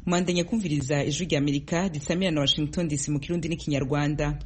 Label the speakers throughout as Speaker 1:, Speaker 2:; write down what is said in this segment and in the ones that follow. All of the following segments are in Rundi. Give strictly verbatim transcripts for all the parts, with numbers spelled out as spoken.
Speaker 1: Mwandanya kumviriza ijwi rya Amerika risamira na Washington D C mu Kirundi n'ikinyarwanda.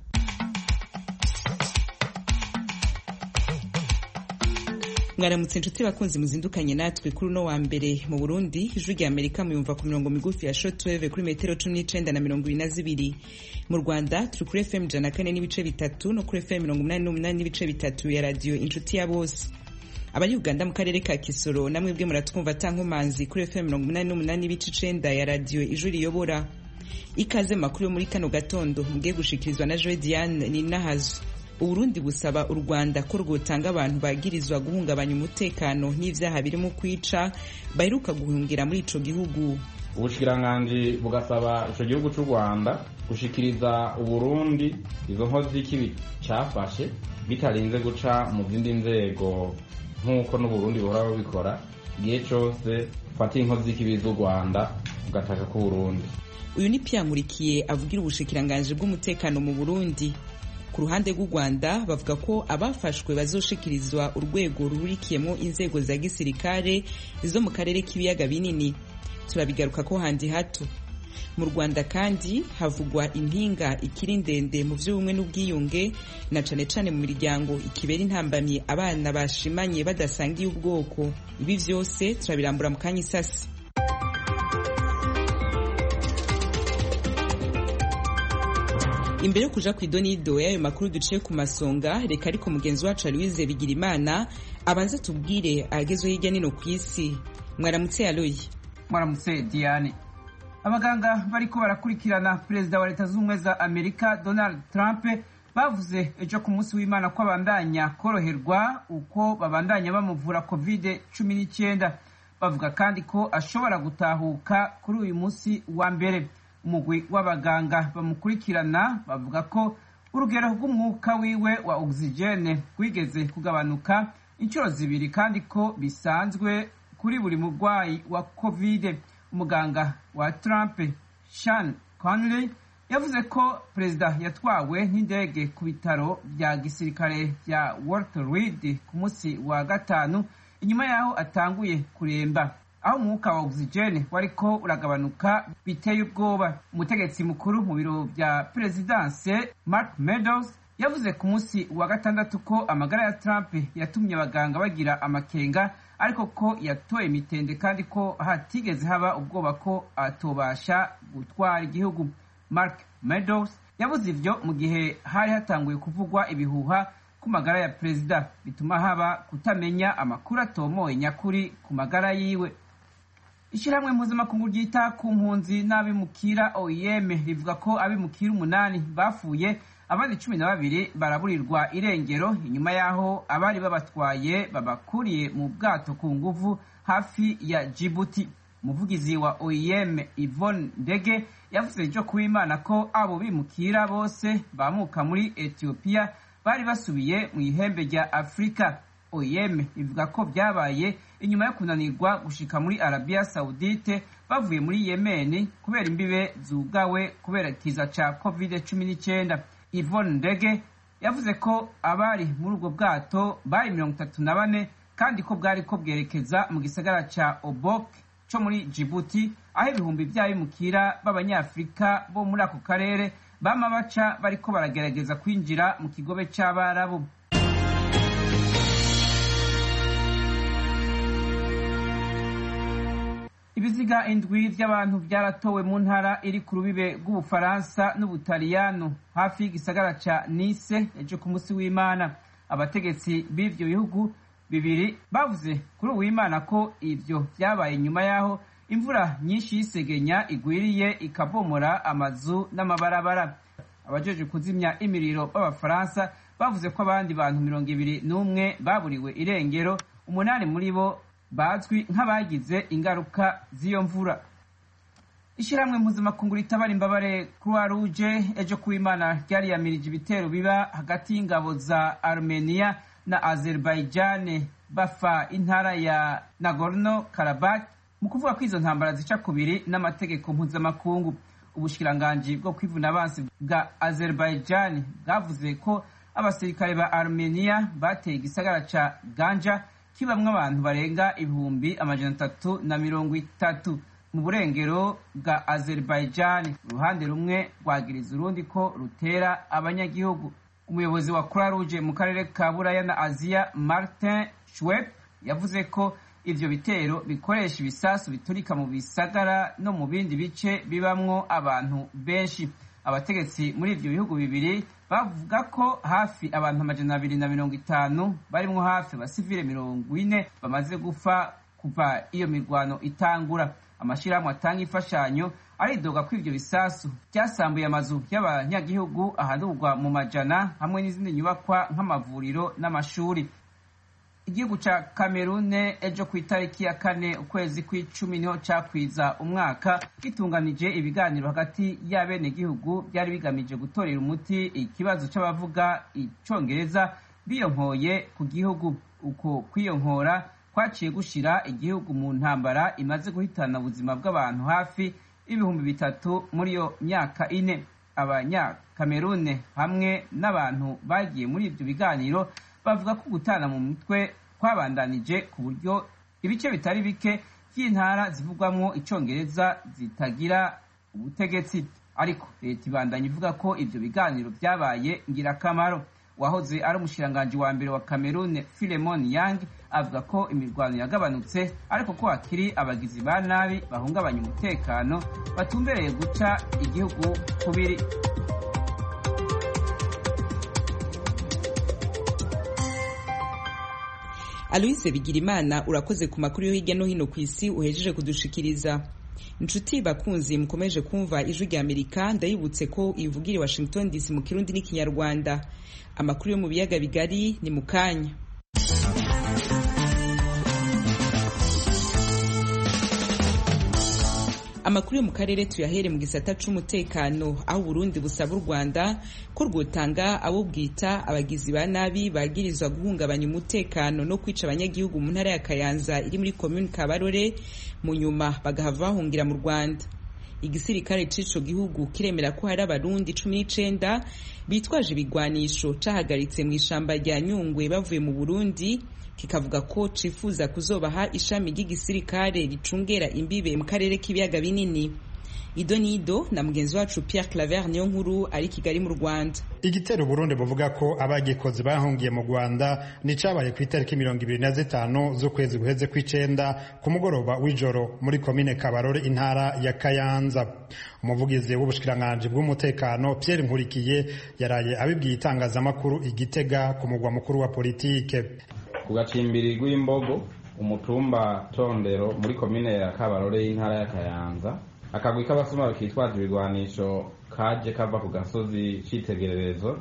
Speaker 1: Mwaramutse inshuti bakunzi muzindukanye natwe kuri uno wa mbere mu Burundi. Ijwi rya Amerika muyumva ku mirongo migufi ya shortwave kuri metero cumi n'icenda na mirongo ibiri na zibiri. Mu Rwanda turi kuri F M ijana na kane n'ibice bitatu no kuri F M mirongo umunani n'umunani n'ibice bitatu ya radio inshuti ya bose. Abari Uganda mu karere ka Kisoro namwe bwe muratwumva tankomanzi kuri F M mirongo umunani n'umunani n'ibice icenda ya radio ijwi riyobora. Ikaze makuru yo muri kano gatondo mugiye gushikirizwa na Joe Diane Ninahazo. Uburundi busaba u Rwanda ko rwotanga abantu bagirizwa guhungabanya umutekano n'ivyaha birimo kwica baheruka guhungira muri ico gihugu.
Speaker 2: Ubushikiranganji bugasaba ico gihugu c'u Rwanda gushikiriza Uburundi izo nkozi z'ikibi cafashe bitarinze guca mu zindi nzego nk'uko n'Uburundi buhora bubikora, igihe cose fata inkozi z'ikibi z'u Rwanda ugataka ku Burundi.
Speaker 1: Uyu ni Pierre Nkurikiye avugira ubushikiranganji bw'umutekano mu Burundi. Ku ruhande rw'u Rwanda bavuga ko abafashwe bazoshikirizwa urwego rurikiyemo inzego za gisirikare zo mu karere k'ibiyaga binini. Turabigaruka ko handi hato. Mu Rwanda kandi havugwa impinga ikiri ndende mu vy'ubumwe n'ubwiyunge na cane cane mu miryango ikibera intambamye abana bashimanye badasangiye ubwoko. Ibi vyose turabirambura mu kanya isasi. Imbere yo kuja kw'idonido y'ayo makuru duciye ku masonga, reka ariko mugenzi wacu Aloise Bigirimana abanze tubwire agezwe hirya nino kw'isi. Mwaramutse Aloyi.
Speaker 3: Mwaramutse Diane. Abaganga bariko barakurikirana perezida wa leta z'ubumwe za Amerika Donald Trump bavuze ejo ku munsi w'Imana ko abandanya koroherwa uko babandanya bamuvura covid cumi n'icyenda. Bavuga kandi ko ashobora gutahuka kuri uyu munsi wa mbere. Umugwi w'abaganga bamukurikirana bavuga ko urugero rw'umwuka wiwe wa oxygene rwigeze kugabanuka inshuro zibiri kandi ko bisanzwe kuri buri murwayi wa covid. Umuganga wa Trump Sean Conley yavuze ko perezida yatwawe n'indege ku bitaro bya gisirikare bya Walter Reed ku munsi wa gatanu inyuma yaho atanguye kuremba, aho umwuka wa oxygene wariko uragabanuka biteye ubwoba. Umutegetsi mukuru mu biro bya presidence Mark Meadows yavuze ku munsi wa gatandatu ko amagara ya Trump yatumye abaganga bagira amakenga, ariko ko yatoye imitende kandi ko hatigeze haba ubwoba ko atobasha gutwara igihugu. Mark Meadows yavuze ivyo mu gihe hari hatanguye kuvugwa ibihuha ku magara ya perezida bituma haba kutamenya amakuru atomoye nyakuri ku magara yiwe. Ishirahamwe mpuzamakungu ryita ku mpunzi n'abimukira O I M rivuga ko abimukira umunani bapfuye, abandi cumi na babiri baraburirwa irengero inyuma yaho abari babatwaye babakuriye mu bwato ku nguvu hafi ya Djibouti. Umuvugizi wa O I M Yvonne Ndege yavuze ejo ku Imana ko abo bimukira bose bamuka muri Ethiopia bari basubiye mu ihembe rya Afrika. O I M ivuga ko byabaye inyuma yo kunanirwa gushika muri Arabia Saudite bavuye muri Yemen kubera imbibe zugawe kubera ikiza ca covid cumi n'icyenda. Yvonne Ndege yavuze ko abari muri ubwo bwato bari mirongo itatu na bane kandi ko bwari ko bwerekeza mu gisagara ca Obok co muri Djibouti, aho ibihumbi vy'abimukira b'abanyafrika bo muri ako karere bama baca bariko baragerageza kwinjira mu kigobe c'Abarabu. Ibiziga indwi vy'abantu vyaratowe mu ntara iri ku rubibe rw'Ubufaransa n'Ubutaliyano hafi y'igisagara ca Nice ejo ku munsi w'Imana. Abategetsi b'ivyo bihugu bibiri bavuze kuri uw'Imana ko ivyo vyabaye nyuma yaho imvura nyinshi y'isegenya igwiriye ikabomora amazu n'amabarabara. Abajeje kuzimya imiriro b'Abafaransa bavuze ko abandi bantu mirongo ibiri n'umwe baburiwe irengero, umunani muri bo bazwi nk'abagize ingaruka z'iyo mvura. Ishiramwe mpuzamakungu ritabara imbabare Croix Rouge ejo ku Imana ryariyamirije ibitero biba hagati y'ingabo za Armenia na Azerbaijan bafa intara ya Nagorno Karabakh mu kuvuga ko izo ntambara zica kubiri n'amategeko mpuzamakungu. Ubushikiranganji bwo kwivuna abansi bwa Azerbaijan bwavuze ko abasirikare ba Armenia bateye igisagara ca Ganja kibamwe abantu barenga ibihumbi amajana atatu na mirongo itatu. mu burengero bwa Azerbaijan. Uruhande rumwe rwagiriza urundi ko rutera abanyagihugu. Umuyobozi wa Croix Rouge mu karere ka Buraya na Aziya Martin Schweb yavuze ko ivyo bitero bikoresha ibisasu biturika mu bisagara no mu bindi bice bibamwo abantu benshi. Abategetsi muri ivyo bihugu bibiri bavuga ko hafi abantu amajana abiri na mirongo itanu barimwo hafi abasivile mirongo ine bamaze gufa kuva iyo mirwano itangura. Amashirahamwe atanga imfashanyo aridoga ko ivyo bisasu byasambuye amazu y'abanyagihugu ahanurwa mu majana hamwe n'izindi nyubakwa nk'amavuriro n'amashuri. Igihugu ca Cameroon ejo ku itariki ya kane ukwezi kw'icumi niho cakwiza umwaka gitunganije ibiganiro hagati y'abenegihugu byari bigamije gutorera umuti ikibazo c'abavuga icongereza biyonkoye ku gihugu. Uko kwiyonkora kwaciye gushira igihugu mu ntambara imaze guhitana ubuzima bw'abantu hafi ibihumbi bitatu muri iyo myaka ine. Abanya-Cameroon hamwe n'abantu bagiye muri ivyo biganiro bavuga ko gutana mu mitwe kwabandanije ku buryo ibice bitari bike vy'intara zivugwamwo icongereza zitagira ubutegetsi, ariko leta ibandanya ivuga ko ivyo biganiro vyabaye ngirakamaro. Wahoze ari umushikiranganji wa mbere wa Cameroon Philemon Yang avuga ko imirwano yagabanutse ariko ko hakiri abagizi ba nabi bahungabanya umutekano batumbereye guca igihugu kubiri.
Speaker 1: Aloise Bigirimana, urakoze ku makuru yo hirya no hino ku isi uhejeje kudushikiriza. Inshuti bakunzi mukomeje kumva ijwi rya Amerika, ndayibutse ko ivugira i Washington D C mu Kirundi n'Ikinyarwanda. Amakuru yo mu biyaga bigari ni mukanya. Amakuru yo mu karere tuyahere mu gisata c'umutekano, aho Burundi busaba u Rwanda ko rwotanga abo bwita abagizi ba nabi bagirizwa guhungabanya umutekano no kwica abanyagihugu mu ntara ya Kayanza iri muri commune Kabarore, mu nyuma bagahava bahungira mu Rwanda. Igisirikare c'ico gihugu kiremera ko hari abarundi cumi n'icenda bitwaje ibigwanisho cahagaritse mu ishamba rya Nyungwe bavuye mu Burundi, kikavuga ko cifuza kuzobaha ishami ry'igisirikare ricungera imbibe mu karere k'ibiyaga binini. Ido nido na mugenzi wacu Pierre Claver niyo nkuru ari Kigali mu Rwanda.
Speaker 4: Igitero Burundi buvuga ko abagikoze bahungiye mu Rwanda ni cabaye ku itariki mirongo ibiri na zitanu z'ukwezi guheze kw'icenda ku mugoroba w'ijoro muri komine Kabarore intara ya Kayanza. Umuvugizi w'ubushikiranganje bw'umutekano Pierre Nkurikiye yaraye abibwiye itangazamakuru Igitega ku mugwa mukuru wa politike.
Speaker 2: Ku gacimbiri rw'Imbogo umutumba Tondero muri komine ya Kabarore y'intara ya Kayanza, akagwi k'abasuma kitwaje ibigwanisho kaje kava ku gasozi citegererezo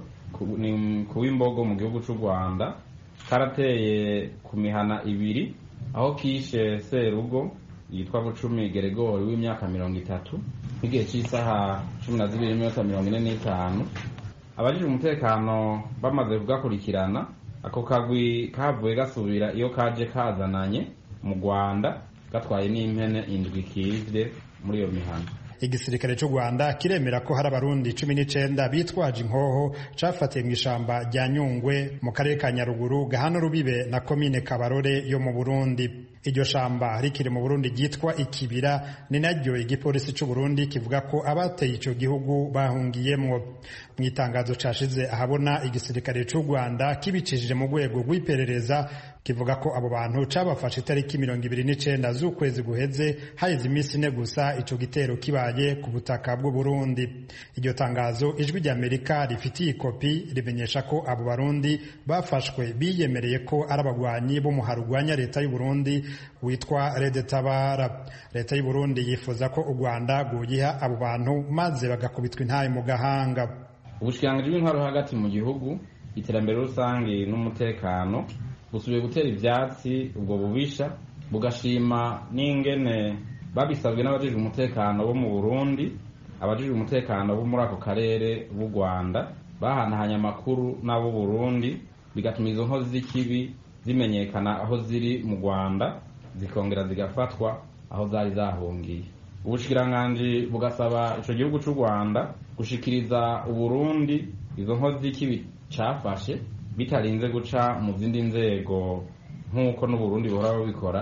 Speaker 2: ku Imbogo mu gihugu c'u Rwanda, karateye ku mihana ibiri aho kishe Serugo yitwa Bucumi Geregori w'imyaka mirongo itatu igihe c'isaha cumi na zibiri n'iminota mirongo ine n'itanu. Abajije umutekano bamaze kugakurikirana, ako kagwi kavuye gasubira iyo kaje kazananye mu Rwanda gatwaye n'impene indwi kivye muri iyo mihana.
Speaker 4: Igisirikare cy'u Rwanda kiremera ko hari abarundi cumi n'icenda bitwaje inkoho cafatiye mu ishamba rya Nyungwe mu karere ka Nyaruguru gahana rubibe na komine Kabarore yo mu Burundi. Iryo shamba rikiri mu Burundi ryitwa Ikibira, ni naryo igipolisi cy'u Burundi kivuga ko abateye ico gihugu bahungiyemwo. Mu itangazo cashize ahabona igisirikare cy'u Rwanda kibicishije mu rwego rw'iperereza kivuga ko abo bantu cabafashe itariki mirongo ibiri n'icenda z'ukwezi guheze haheze iminsi ine gusa ico gitero kibaye ku butaka bw'u Burundi. Iryo tangazo ijwi rya Amerika rifitiye ikopi rimenyesha ko abo barundi bafashwe biyemereye ko ari abagwanyi bo mu harugwanya leta y'u Burundi witwa Red Tabara. Leta y'u Burundi yifuza ko u Rwanda rwoyiha abo bantu maze bagakubitwa intaye mu gahanga.
Speaker 2: Ubushikiranganji bw'intwaro hagati mu gihugu, iterambere rusange n'umutekano busubiye gutera ivyatsi ubwo bubisha, bugashima n'ingene babisabwe n'abajejwe umutekano bo mu Burundi, abajejwe umutekano bo muri ako karere b'u Rwanda bahanahanye amakuru n'abo Burundi, bigatuma izo nkozi z'ikibi zimenyekana aho ziri mu Rwanda zikongera zigafatwa aho zari zahungiye. Ubushikiranganji bugasaba ico gihugu c'u Rwanda gushikiriza Uburundi izo nkozi z'ikibi cafashe bitarinze guca mu zindi nzego nk'uko n'Uburundi buhora bubikora,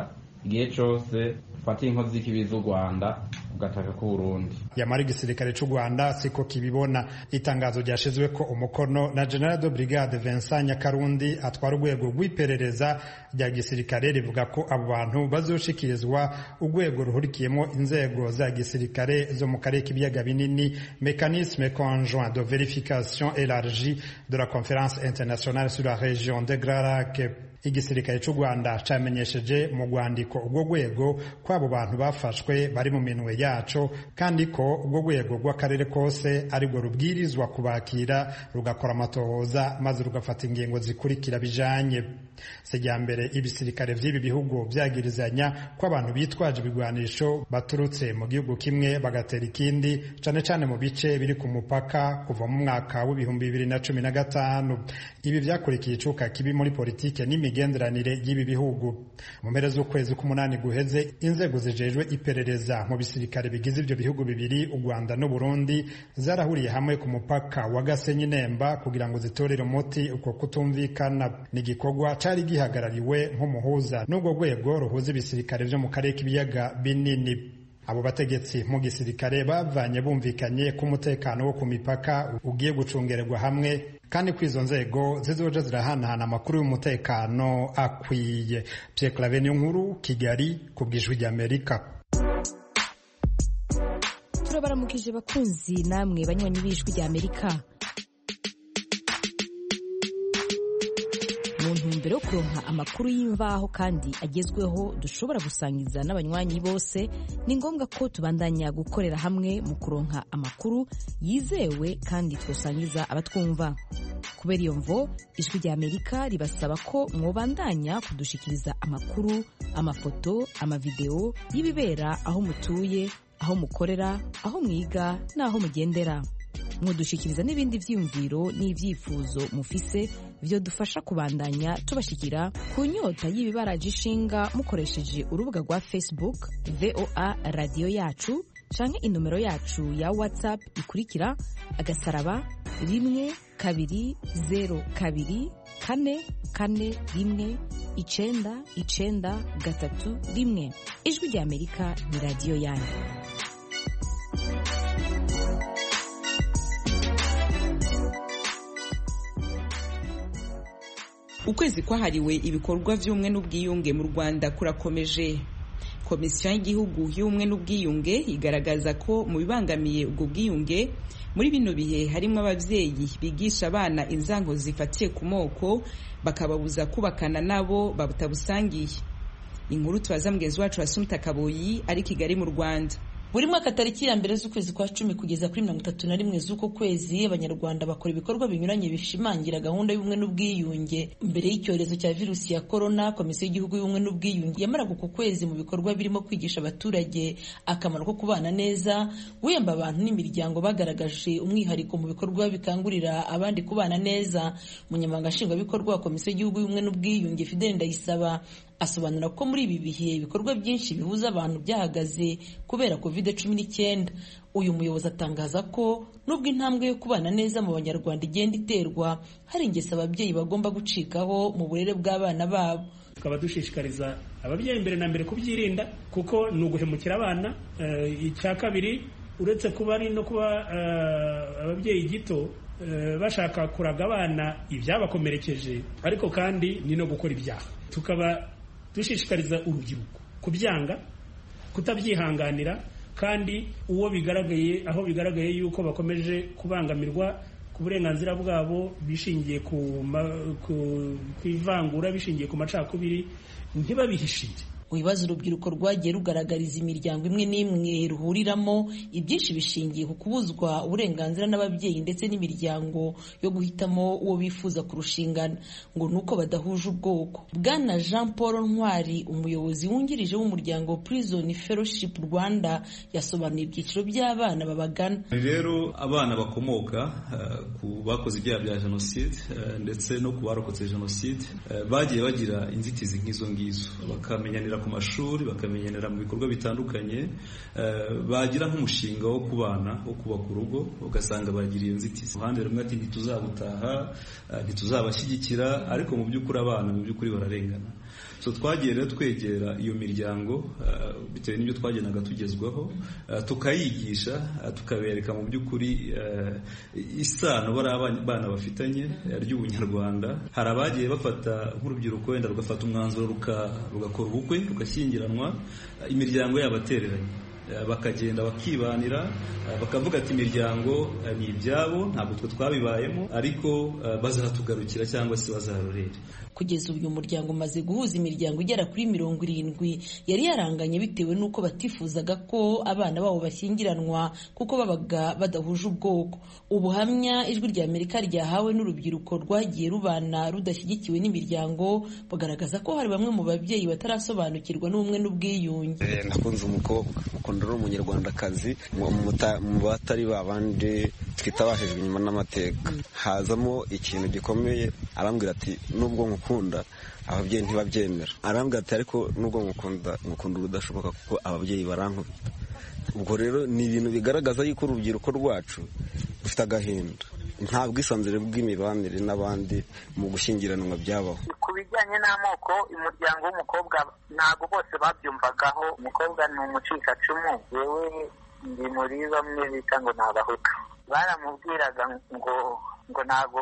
Speaker 2: igihe cose ufata inkozi z'ikibi z'u Rwanda ugataka ku Burundi.
Speaker 4: Yamara igisirikare c'u Rwanda siko kibibona. Itangazo ryashizwe ko umukono na General de Brigade Vincent Nyakarundi atwara urwego rw'iperereza rya gisirikare rivuga ko abo bantu bazoshikirizwa urwego ruhurikiyemo inzego za gisirikare zo mu karere k'ibiyaga binini, mécanisme conjoint de vérification élargie de la conférence internationale sur la région de Grand Lac. Igisirikare c'u Rwanda camenyesheje mu rwandiko ubwo rwego ko abo bantu bafashwe bari mu minwe yaco, kandi ko ubwo rwego rw'akarere kose aribwo rubwirizwa kubakira rugakora amatohoza maze rugafata ingingo zikurikira bijanye. Sejambere ibisirikare vy'ibi bihugu vyagirizanya ko abantu bitwaje ibigwanisho baturutse mu gihugu kimwe bagatera ikindi, cane cane mu bice biri ku mupaka kuva mu mwaka w'ibihumbi bibiri na cumi na gatanu. Ibi vyakurikiye icuka kibi muri politike n'imigenderanire y'ibi bihugu. Mu mpera z'ukwezi k'umunani guheze, inzego zijejwe iperereza mu bisirikare bigize ivyo bihugu bibiri, u Rwanda n'u Burundi, zarahuriye hamwe ku mupaka wa Gasenyi Nemba kugira ngo zitorere umuti uko kutumvikana. Ni igikorwa cari gihagarariwe nk'umuhuza n'ubwo rwego ruhuza ibisirikare vyo mu karere k'ibiyaga binini. Abo bategetsi mu gisirikare bavanye bumvikanye ko umutekano wo ku mipaka ugiye gucungererwa hamwe, kandi ko izo nzego zizoja zirahanahana amakuru y'umutekano akwiye. Pierre Claver Nkuru, Kigali, ku bw'ijwi ry'Amerika.
Speaker 5: Turabaramukije bakunzi namwe banywanyi b'ijwi ry'Amerika. Mu ntumbero yo kuronka amakuru y'imvaho kandi agezweho dushobora gusangiza n'abanywanyi bose, ni ngombwa ko tubandanya gukorera hamwe mu kuronka amakuru yizewe kandi twosangiza abatwumva. Kubera iyo mvo, ijwi ry'Amerika ribasaba ko mwobandanya kudushikiriza amakuru, amafoto, amavideo y'ibibera aho mutuye, aho mukorera, aho mwiga n'aho mugendera. Mwodushikiriza n'ibindi vyiyumviro n'ivyifuzo mufise vyo dufasha kubandanya tubashikira ku nyota y'ibibaraje ishinga mukoresheje urubuga rwa Facebook V O A Radio Yacu, canke inomero yacu ya WhatsApp ikurikira agasaraba rimwe kabiri zero kabiri kane kane rimwe icenda icenda gatatu rimwe. Ijwi ry'Amerika ni radio yanyu.
Speaker 1: Ukwezi kwahariwe ibikorwa vy'ubumwe n'ubwiyunge mu Rwanda kurakomeje. Komisiyo y'igihugu y'ubumwe n'ubwiyunge igaragaza ko mu bibangamiye ubwo bwiyunge muri bino bihe harimo abavyeyi bigisha abana inzango zifatiye ku moko bakababuza kubakana nabo batabusangiye. Inkuru tubaza mugenzi wacu Asumta Kaboyi ari Kigali mu Rwanda.
Speaker 6: Buri mwaka tariki ya mbere z'ukwezi kwa cumi kugeza kuri mirongo itatu na rimwe z'uko kwezi, abanyarwanda bakora ibikorwa binyuranye bishimangira gahunda y'ubumwe n'ubwiyunge. Mbere y'icyorezo cya virusi ya corona, Komisiyo y'igihugu y'ubumwe n'ubwiyunge yamaraga uko kwezi mu bikorwa birimo kwigisha abaturage akamaro ko kubana neza, guhemba abantu n'imiryango bagaragaje umwihariko mu bikorwa bikangurira abandi kubana neza. Umunyamabanga nshingwabikorwa wa Komisiyo y'igihugu y'ubumwe n'ubwiyunge Fidèle Ndayisaba asobanura ko muri ibi bihe ibikorwa byinshi bihuza abantu byahagaze kubera covid cumi n'icyenda. Uyu muyobozi atangaza ko nubwo intambwe yo kubana neza mu banyarwanda igenda iterwa, hari ingeso ababyeyi bagomba gucikaho mu burere bw'abana babo.
Speaker 7: Tukaba dushishikariza ababyeyi mbere na mbere kubyirinda kuko ni uguhemukira abana. Icya kabiri, uretse kuba ari no kuba ababyeyi gito bashaka kuraga abana ibyabakomerekeje, ariko kandi ni no gukora ibyaha. Tukaba dushishikariza urubyiruko kubyanga, kutabyihanganira, kandi uwo bigaragaye aho bigaragaye yuko bakomeje kubangamirwa ku burenganzira bwabo bishingiye ku kwivangura, bishingiye ku macakubiri, ntibabihishire.
Speaker 6: Ubibaza urubyiruko rwagiye rugaragariza imiryango imwe n'imwe ruhuriramo ibyinshi bishingiye ku kubuzwa uburenganzira n'ababyeyi ndetse n'imiryango yo guhitamo uwo bifuza kurushingana ngo nuko badahuje ubwoko. Bwana Jean Paul Ntwari, umuyobozi wungirije w'umuryango Prison Fellowship Rwanda, yasobanuye ibyiciro by'abana babagana.
Speaker 8: Rero abana bakomoka uh, ku bakoze ibyaha bya jenoside uh, ndetse no ku barokotse jenoside uh, bagiye bagira inzitizi nk'izo ngizo, bakamenyanira ku mashuri, bakamenyanira mu bikorwa bitandukanye, bagira nk'umushinga wo kubana, wo kubaka urugo, ugasanga bagiriye inzitizi. Uruhande rumwe ati ntituzabutaha, ntituzabashyigikira, ariko mu by'ukuri abana mu by'ukuri bararengana. so twagiye rero twegera iyo miryango bitewe n'ibyo twagendaga tugezwaho tukayigisha tukabereka mu by'ukuri isano bari abana bafitanye ry'ubunyarwanda. hari abagiye bafata nk'urubyiruko wenda rugafata umwanzuro rugakora ubukwe rugashyingiranwa imiryango yabatereranye bakagenda bakibanira bakavuga ati imiryango ni ibyabo ntabwo twe twabibayemo ariko bazatugarukira cyangwa se bazarorera.
Speaker 6: Kugeza ubu uyu muryango umaze guhuza imiryango igera kuri mirongo irindwi yari yaranganye bitewe n'uko batifuzaga ko abana babo bashyingiranwa kuko babaga badahuje ubwoko. Ubuhamya ijwi rya Amerika ryahawe n'urubyiruko rwagiye rubana rudashyigikiwe n'imiryango bagaragaza ko hari bamwe mu babyeyi batarasobanukirwa n'ubumwe n'ubwiyunge.
Speaker 9: Nakunze umukobwa ukunda ari umunyarwandakazi mu batari babandi twitabashijwe inyuma n'amateka. Hazamo ikintu gikomeye arambwira ati nubwo nkukunda ababyeyi ntibabyemera. Arambwira ati ariko nubwo nkukunda nkukunda urudashoboka kuko ababyeyi barankubita. Ubwo rero ni ibintu bigaragaza yuko urubyiruko rwacu rufite agahinda nta bwisanzure bw'imibanire n'abandi mu gushyingiranwa byabaho.
Speaker 10: Ku bijyanye n'amoko umuryango w'umukobwa ntabwo bose babyumvagaho. Umukobwa ni umucikacumu, yewe ndi muri bamwe bita ngo ni abahutu. Baramubwiraga ngo ngo ntabwo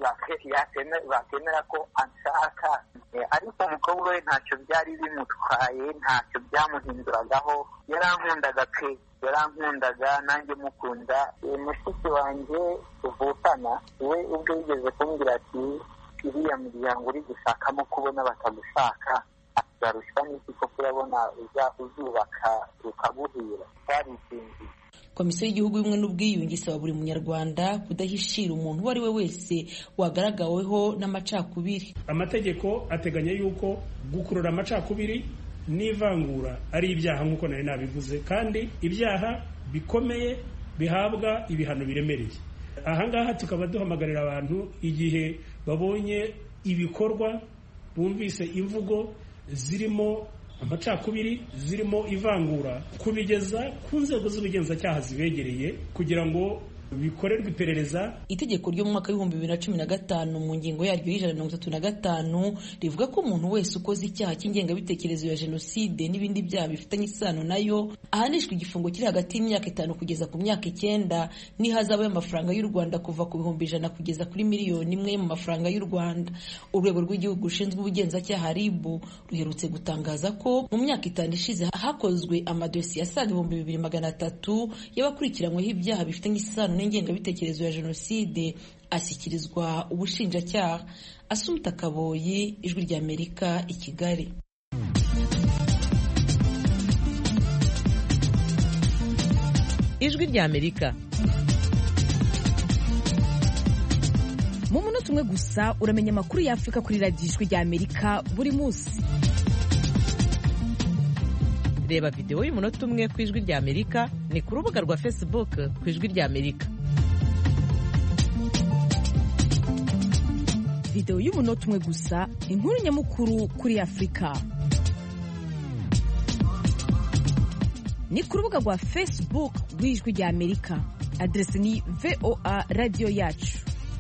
Speaker 10: bakemera ko anshaka, ariko umukobwa we ntacyo byari bimutwaye, ntacyo byamuhinduragaho. Yarankundaga pe, yarankundaga nanjye mukunda. Mushiki wanjye tuvukana we ubwo yigeze kumbwira ati iriya miryango uri gushakamo kubona batagushaka azarushwa n'iki ko kurabona uzubaka rukaguhira. Twarisinzi.
Speaker 6: Komisiyo y'igihugu y'ubumwe n'ubwiyunge isaba buri munyarwanda kudahishira umuntu uwo ari we wese wagaragaweho n'amacakubiri.
Speaker 7: Amategeko ateganya yuko gukurura amacakubiri n'ivangura ari ibyaha nk'uko nari nabivuze, kandi ibyaha bikomeye bihabwa ibihano biremereye. Ahangaha tukaba duhamagarira abantu igihe babonye ibikorwa bumvise imvugo zirimo amacakubiri zirimo ivangura kubigeza ku nzego z'ubugenzacyaha zibegereye kugira ngo bikorerwa iperereza.
Speaker 6: Itegeko ryo mu mwaka w'ibihumbi bibiri na cumi na gatanu mu ngingo yaryo y'ijana na mirongo itatu na gatanu rivuga ko umuntu wese ukoze icyaha cy'ingengabitekerezo ya jenoside n'ibindi byaha bifitanye isano nayo ahanishwa igifungo kiri hagati y'imyaka itanu kugeza ku myaka icyenda n'ihazabu y'amafaranga y'u Rwanda kuva ku bihumbi ijana kugeza kuri miliyoni imwe mu mafaranga y'u Rwanda. Urwego rw'igihugu rushinzwe ubugenzacyaha R I B ruherutse gutangaza ko mu myaka itanu ishize hakozwe amadosiye asaga ibihumbi bibiri magana atatu y'abakurikiranyweho ibyaha bifitanye isano n'ingengabitekerezo ya jenoside ashyikirizwa ubushinjacyaha. Asumta Kaboyi, ijwi rya Amerika, i Kigali.
Speaker 5: Ijwi rya Amerika. Mu munota umwe gusa uramenya amakuru ya Afrika kuri radiyo Ijwi rya Amerika buri munsi. Reba video y'umunota umwe ku Ijwi rya Amerika ni ku rubuga rwa Facebook ku Ijwi rya Amerika. Video y'umunota umwe gusa, inkuru nyamukuru kuri Afrika. Ni ku rubuga rwa Facebook rw'Ijwi rya Amerika. Adresi ni V O A Radio Yacu.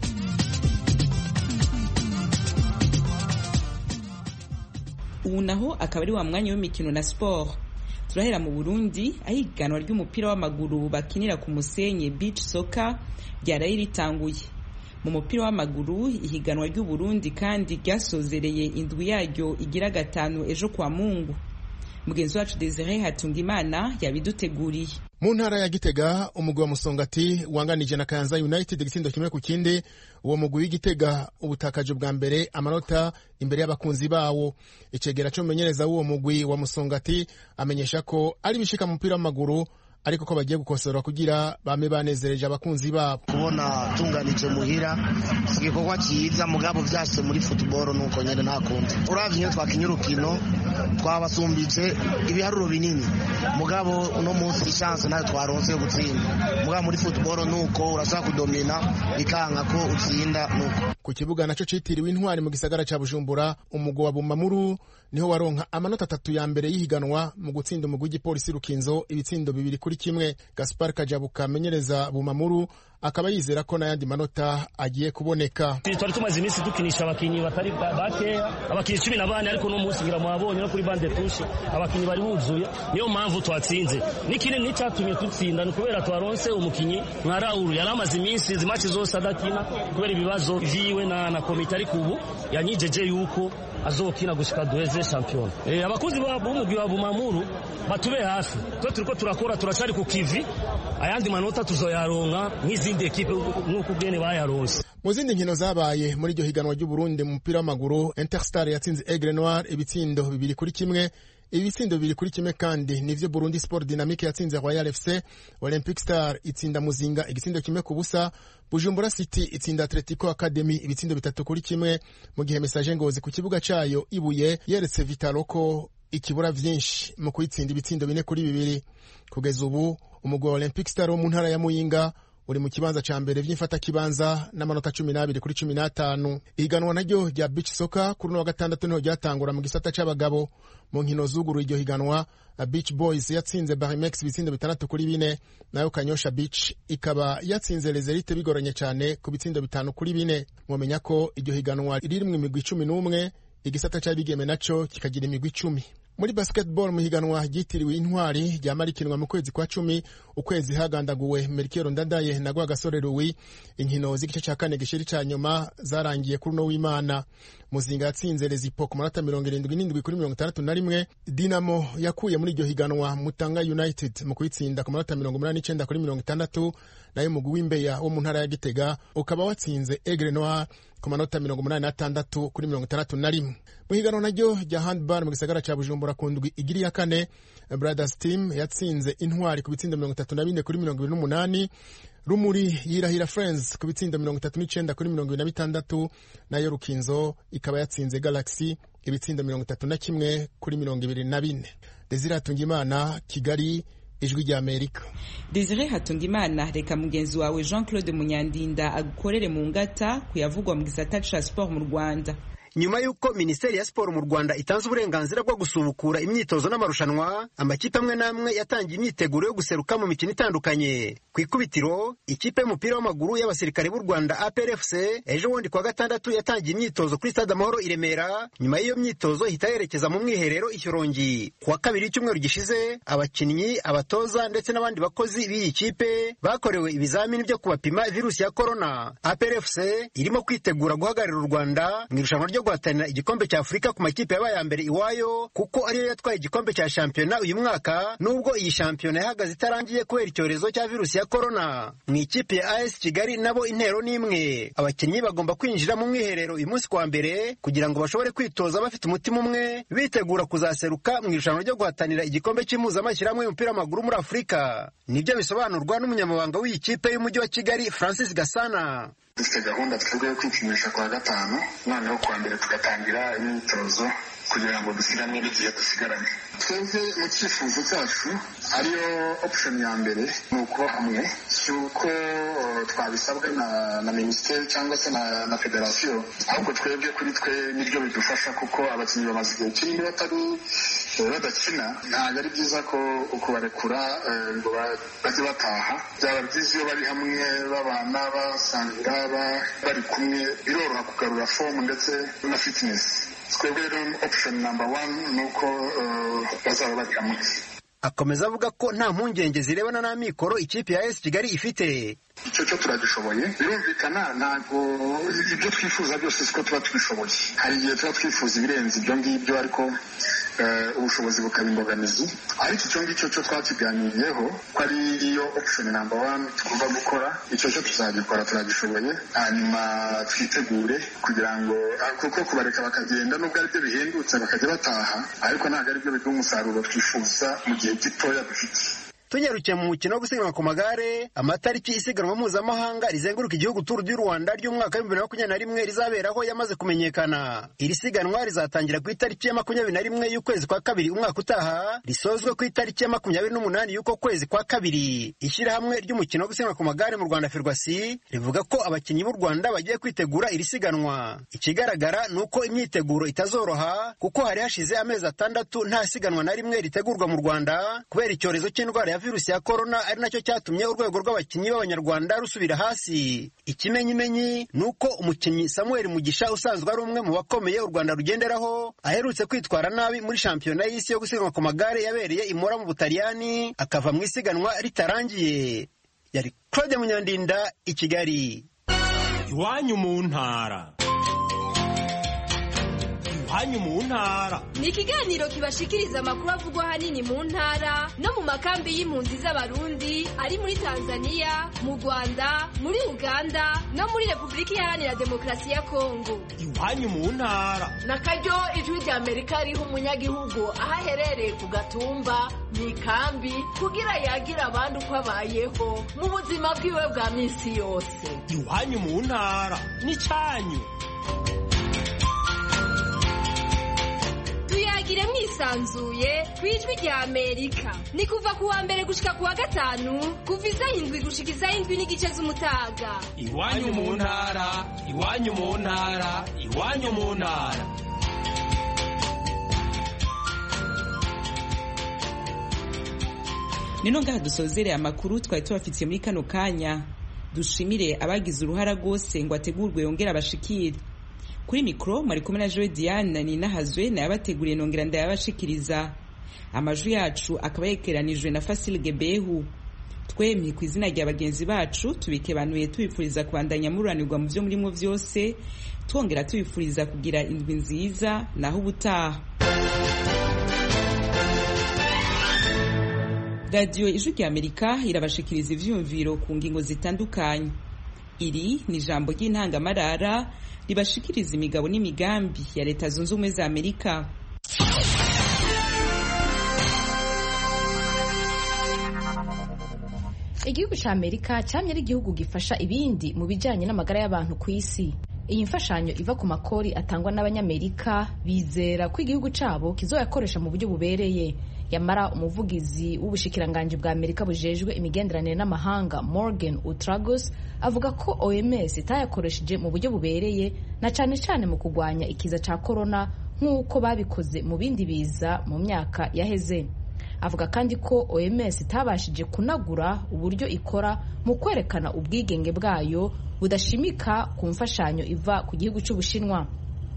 Speaker 1: Ubu naho akaba ari wa mwanya w'imikino na sport. Turahera mu Burundi aho iganwa ry'umupira w'amaguru bakinira ku musenyi beach soccer ryaraye ritanguye. Mu mupira w'amaguru ihiganwa ry'u Burundi kandi ryasozereye indwi yaryo igira gatanu ejo kwa Mungu. Mugenzi wacu Desire Hatungimana yabiduteguriye.
Speaker 11: Mu ntara ya Gitega umugwi wa Musongati wanganije na Kayanza United igitsindo kimwe ku kindi. Uwo mugwi w'Igitega ubutakaje bwa mbere amanota imbere y'abakunzi bawo. Icegera cyo menyereza w'uwo mugwi wa Musongati amenyesha ko ari bishika mu mupira w'amaguru ariko ko bagiye gukosora kugira bame banezereje abakunzi babo.
Speaker 12: Kubona tunganije muhira igikorwa cyiza mugabo byashye muri football nuko nyene ntakunze. Uravye twakinye urukino twabasumbije ibiharuro binini mugabo uno munsi chance nayo twaronse yo gutsinda. Mugabo muri football nuko urashaka kudomina bikanka ko utsinda nuko.
Speaker 11: Ku kibuga naco citiriwe intwari mu gisagara ca Bujumbura umugo wa Bumamuru niho waronka amanota atatu ya mbere yihiganwa mu gutsinda umugwi w'igipolisi Rukinzo ibitsindo bibiri kuri kimwe. Gaspar Kajabuka menyereza Bumamuru akaba yizera ko n'ayandi manota agiye kuboneka.
Speaker 13: Twari tumaze iminsi dukinisha abakinyi batari bakeya, abakinyi cumi na bane, ariko no munsi ngira mwabonye no kuri bande touche abakinyi bari buzuye, niyo mpamvu twatsinze. Nikine nicyatumye tutsinda ni kubera twaronse umukinyi nka Raoul yari amaze iminsi zimaci zose adakina kubera ibibazo vyiwe na na komite, ariko ubu yanyijeje yuko azokina gushika duheze champion. Eh, abakuzi b'umugwi wa Bumamuru batube hafi, twe turiko turakora turacari ku kivi, ayandi manota tuzoyaronka nk'izindi ekipe nk'uko bwene bayaronse.
Speaker 11: Mu zindi nkino zabaye muri iryo higanwa ry'u Burundi mu mupira w'amaguru, Interstar yatsinze Aigle Noir ibitsindo bibiri kuri kimwe. Ibitsindo bibiri kuri kimwe kandi nivyo Burundi Sport Dynamique yatsinze Royal F C, Olympic Star itsinda Muzinga igitsindo kimwe ku busa, Bujumbura City itsinda Atletico Academy ibitsindo bitatu kuri kimwe, mu gihe Message Ngozi ku kibuga cayo Ibuye yeretse Vitalo ko ikibura vyinshi mu kuyitsinda ibitsindo bine kuri bibiri. Kugeza ubu umugwi wa Olympic Star wo mu ntara ya Muyinga uri mu kibanza ca mbere vy'imfata kibanza n'amanota cumi n'abiri kuri cumi n'atanu. Ihiganwa naryo rya beach soccer kuri no wa gatandatu niho ryatangura mu gisata c'abagabo. Mu nkino zuguru iryo higanwa, Beach Boys yatsinze Barimex ibitsindo bitandatu kuri bine, nayo Kanyosha Beach ikaba yatsinze Les Elites bigoranye cyane ku bitsindo bitanu kuri bine. Mumenya ko iryo higanwa riri mu imigwi cumi n'umwe, igisata c'abigeme naco kikagira imigwi icumi. Muri basketball mu higanwa ryitiriwe intwari ryamarikinwa mu kwezi kwa cumi, ukwezi hagandaguwe Melchior Ndadaye na Rwagasore Louis. Inkino z'igice ca kane gishiri ca nyuma zarangiye kuri no w'Imana. Muzinga yatsinze Rezipo ku manota mirongo irindwi n'indwi kuri mirongo itandatu na rimwe. Dinamo yakuye muri iryo higanwa Mutanga United mu kwitsinda ku manota mirongo umunani n'icenda kuri mirongo itandatu, nayo mugwi w'Imbeya wo mu ntara ya Gitega ukaba watsinze Aigle Noir ku manota mirongo umunani n'atandatu kuri mirongo itandatu na rimwe. Mu higanwa naryo rya handball mu gisagara ca Bujumbura ku ndwi igiri ya kane, Brothers Team yatsinze Intwari ku bitsindo mirongo itatu na bine kuri mirongo ibiri n'umunani. Rumuri yirahira Friends ku bitsindo mirongo itatu n'icenda kuri mirongo ibiri na bitandatu, nayo Rukinzo ikaba yatsinze Galaxy ibitsindo mirongo itatu na kimwe kuri mirongo ibiri na bine. Desire Hatungimana, Kigali, Ijwi rya Amerika.
Speaker 1: Desire Hatungimana, reka mugenzi wawe Jean-Claude Munyandinda agukorere mu ngata kuyavugwa mu gisata ca sport mu Rwanda.
Speaker 14: Nyuma yuko Minisiteri ya Siporo mu Rwanda itanze uburenganzira bwo gusubukura imyitozo n'amarushanwa, amakipe amwe namwe yatangiye imyiteguro yo guseruka mu mikino itandukanye. Ku ikubitiro, ikipe y'umupira w'amaguru y'abasirikare b'u Rwanda A P R F C ejo bundi kwa gatandatu yatangiye imyitozo kuri Stade Amahoro i Remera. Nyuma y'iyo myitozo ihita yerekeza mu mwiherero i Shyorongi. Kuwa kabiri cyumweru gishize, abakinnyi, abatoza ndetse n'abandi bakozi b'iyi kipe bakorewe ibizamini byo kubapima virusi ya corona. A P R F C irimo kwitegura guhagararira u Rwanda mu irushanwa ryo guhatanira igikombe cya Afurika ku makipe yabaye mbere iwayo, kuko ariyo yatwaye igikombe cya shampiyona uyu mwaka, nubwo iyi shampiyona yahagaze itarangiye kubera icyorezo cya virusi ya corona. Mu ikipe ya A S Kigali nabo intero n'imwe, abakinnyi bagomba kwinjira mu mwiherero uyu munsi kwa mbere kugira ngo bashobore kwitoza bafite umutima umwe, bitegura kuzaseruka mu irushanwa ryo guhatanira igikombe cy'impuzamashyirahamwe y'umupira w'amaguru muri Afurika. Nibyo bisobanurwa n'umunyamabanga w'iyi kipe y'umujyi wa Kigali Francis Gasana.
Speaker 15: Dufite gahunda twebwe yo kwipimisha kwa gatanu, noneho kuwa mbere tugatangira imyitozo kugira ngo dusiganwe n'igihe dusigaranye. Twebwe mu cyifuzo cyacu ariyo option ya mbere ni uko hamwe cy'uko twabisabwa na, na minisiteri cyangwa se na, na federasiyo, ahubwo twebwe kuri twe nibyo bidufasha kuko abakinnyi bamaze igihe kinini batari badakina. Ntabwo ari byiza ko kubarekura ngo bajye bataha. Byaba byiza iyo bari hamwe babana basangira bari kumwe, biroroha kugarura fomu ndetse na fitness. Twebwe rero option number one nuko bazaba bari hamwe.
Speaker 14: Akomeza avuga ko nta mpungenge zirebana n'amikoro ikipe ya A S Kigali ifite.
Speaker 15: Icyo cyo turagishoboye, birumvikana ntabwo ibyo twifuza byose siko tuba tubishoboye. Hari igihe tuba twifuza ibirenze ibyo ngibyo, ariko ubushobozi bukaba imbogamizi. Ariko icyo ngicyo cyo twakiganiriyeho ko ari iyo option number one tugomba gukora. Icyo cyo tuzagikora, turagishoboye, hanyuma twitegure kugira ngo, kuko kubareka bakagenda nubwo ari byo bihendutse bakajya bataha, ariko ntabwo ari byo biduha umusaruro twifuza mu gihe gitoya dufite.
Speaker 14: Tunyarukiye mu mukino wo gusiganwa ku magare, amatariki isiganwa mpuzamahanga rizenguruka igihugu Tour du Rwanda ry'umwaka w'ibihumbi bibiri na makumyabiri na rimwe rizaberaho yamaze kumenyekana. Iri siganwa rizatangira ku itariki ya makumyabiri na rimwe y'ukwezi kwa kabiri umwaka utaha, risozwe ku itariki ya makumyabiri n'umunani y'uko kwezi kwa kabiri. Ishyirahamwe ry'umukino wo gusiganwa ku magare mu Rwanda Ferwasi rivuga ko abakinnyi b'u Rwanda bagiye kwitegura iri siganwa. Ikigaragara ni uko imyiteguro itazoroha kuko hari hashize amezi atandatu nta siganwa na rimwe ritegurwa mu Rwanda kubera icyorezo cy'indwara ya virusi ya korona ari nacyo cyatumye urwego rw'abakinnyi b'abanyarwanda rusubira hasi. Ikimenyimenyi ni uko umukinnyi Samuel Mugisha usanzwe ari umwe mu bakomeye u Rwanda rugenderaho aherutse kwitwara nabi muri shampiyona y'isi yo gusiganwa ku magare yabereye i Mora mu Butaliyani akava mu isiganwa ritarangiye. Yari Claude Munyandinda, i Kigali.
Speaker 16: Iwanyu mu ntara. Iwanyu mu ntara
Speaker 17: ni ikiganiro kibashikiriza amakuru avugwa ahanini mu ntara no mu makambi y'impunzi z'abarundi ari muri Tanzania, mu Rwanda, muri Uganda no muri Repubulika Iharanira Demokarasi ya Kongo.
Speaker 16: Iwanyu mu ntara
Speaker 18: na karyo ijwi rya Amerika riha umunyagihugu aho aherereye ku gatumba mu ikambi kugira yagira abandi uko abayeho mu buzima bwiwe bwa minsi yose.
Speaker 16: Iwanyu mu ntara ni cyanyu.
Speaker 17: Tuyagire mwisanzuye kwijwi rya Amerika. Ni kuva kuwa mbere gushika kuwa gatanu kuva isaha indwi gushika isaha indwi n'igice z'umutaga.
Speaker 16: Iwanyu mu ntara, iwanyu mu ntara, iwanyu mu ntara.
Speaker 1: Nino ngaha dusozereye amakuru twari tubafitiye muri kano kanya. Dushimire abagize uruhara rwose ngo ategurwe yongera abashikire. Kuri mikro mari kumwe na Joe Diane ni nahazwe na yabateguriye nongera ndayabashikiriza. Amajwi yacu akaba yekeranijwe na Fasil Gebehu. Twemye ku izina rya bagenzi bacu tubikebanuye tubifuriza kubandanya muranirwa mu byo murimo byose, twongera tubifuriza kugira indwi nziza naho ubutaha. Radio Ijwi rya Amerika irabashikiriza ivyumviro ku ngingo zitandukanye. Iri ni jambo ry'intangamarara ribashikiriza imigabo n'imigambi ya Leta Zunze Ubumwe za Amerika.
Speaker 5: Igihugu ca Amerika camye ari igihugu gifasha ibindi mu bijanye n'amagara y'abantu ku isi. Iyi mfashanyo iva ku makori atangwa n'abanyamerika bizera ko igihugu cabo kizoyakoresha mu buryo bubereye. Yamara umuvugizi w'ubushikiranganje bwa Amerika bujejwe imigenderanire n'amahanga Morgan Utragos avuga ko O M S itayakoresheje mu buryo bubereye na cane cane mu kugwanya ikiza ca corona nk'uko babikoze mu bindi biza mu myaka yaheze. Avuga kandi ko O M S itabashije kunagura uburyo ikora mu kwerekana ubwigenge bwayo budashimika ku mfashanyo iva ku gihugu c'Ubushinwa.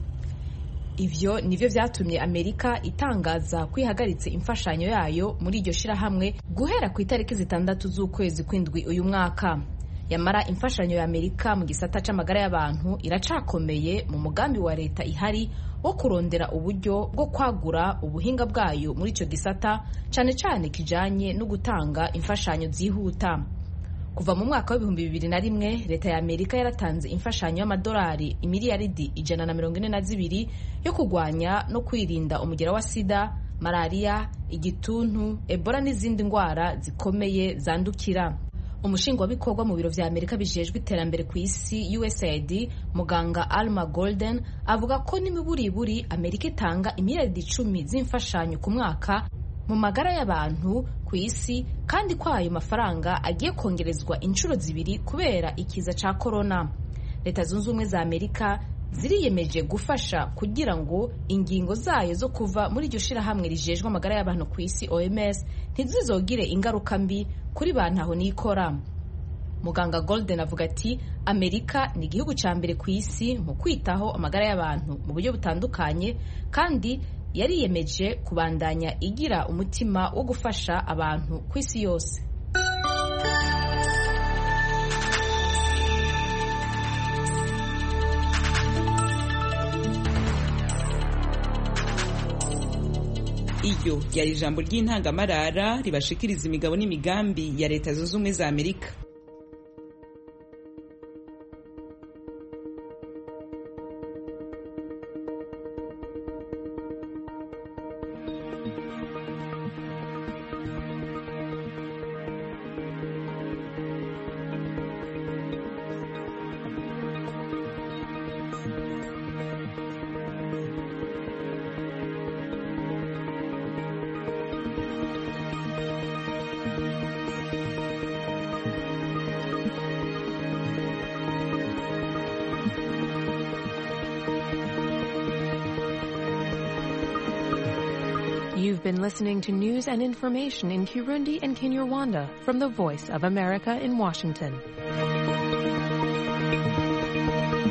Speaker 5: Ivyo nivyo vyatumye Amerika itangaza kwihagaritse imfashanyo yayo muri iryo shirahamwe guhera ku itariki zitandatu z'ukwezi kw'indwi uyu mwaka. Yamara imfashanyo ya Amerika mu gisata c'amagara y'abantu iracakomeye mu mugambi wa leta ihari wo kurondera uburyo bwo kwagura ubuhinga bwayo muri ico gisata cane cane kijanye no gutanga imfashanyo zihuta. Kuva mu mwaka w'ibihumbi bibiri na rimwe leta ya Amerika yaratanze imfashanyo y'amadolari imiliyaridi ijana na mirongo ine na zibiri yo kugwanya no kwirinda umugera wa sida, malaria, igituntu, Ebola n'izindi ndwara zikomeye zandukira. Umushingwabikorwa mu biro vya Amerika bijejwe iterambere ku isi U S A I D muganga Alma Golden avuga ko n'imiburiburi Amerika itanga imiliyaridi icumi z'imfashanyo ku mwaka mu magara y'abantu ku isi kandi ko ayo mafaranga agiye kongerezwa inshuro zibiri kubera ikiza ca corona. Leta Zunze Ubumwe za Amerika ziriyemeje gufasha kugira ngo ingingo zayo zo kuva muri iryo shirahamwe rijejwe amagara y'abantu ku isi O M S ntizizogire ingaruka mbi kuri bantaho nikora. Muganga Golden avuga ati Amerika ni igihugu ca mbere ku isi mu kwitaho amagara y'abantu mu buryo butandukanye kandi yariyemeje kubandanya igira umutima wo gufasha abantu ku isi yose.
Speaker 1: Iyo yari ijambo ry'intangamarara ribashikiriza imigabo n'imigambi ya Leta Zunze Ubumwe za Amerika.
Speaker 19: You've been listening to news and information in Kirundi and Kinyarwanda from the Voice of America in Washington.